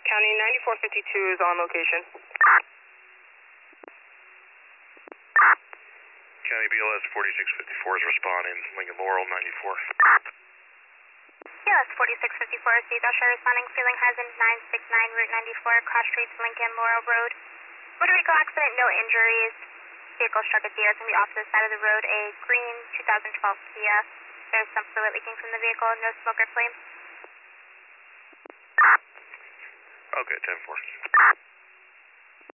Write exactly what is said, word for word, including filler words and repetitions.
County ninety-four fifty-two is on location. County B L S forty-six fifty-four is responding. Lincoln Laurel ninety-four. B L S forty-six fifty-four, Steve Usher responding. Freeling Horizon nine six nine, Route ninety-four, cross streets, Lincoln Laurel Road. Motor vehicle accident, no injuries. Vehicle struck a deer. It's going to be off to the side of the road. A green two thousand twelve Kia. There's some fluid leaking from the vehicle. No smoke or flame. Okay, ten four.